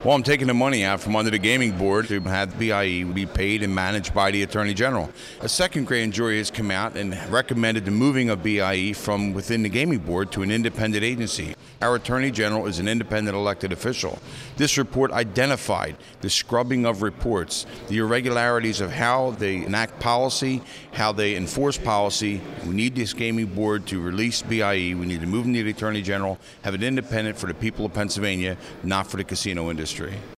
Well, I'm taking the money out from under the gaming board to have BIE be paid and managed by the Attorney General. A second grand jury has come out and recommended the moving of BIE from within the gaming board to an independent agency. Our Attorney General is an independent elected official. This report identified the scrubbing of reports, the irregularities of how they enact policy, how they enforce policy. We need this gaming board to release BIE. We need to move them to the Attorney General, have it independent for the people of Pennsylvania, not for the casino industry.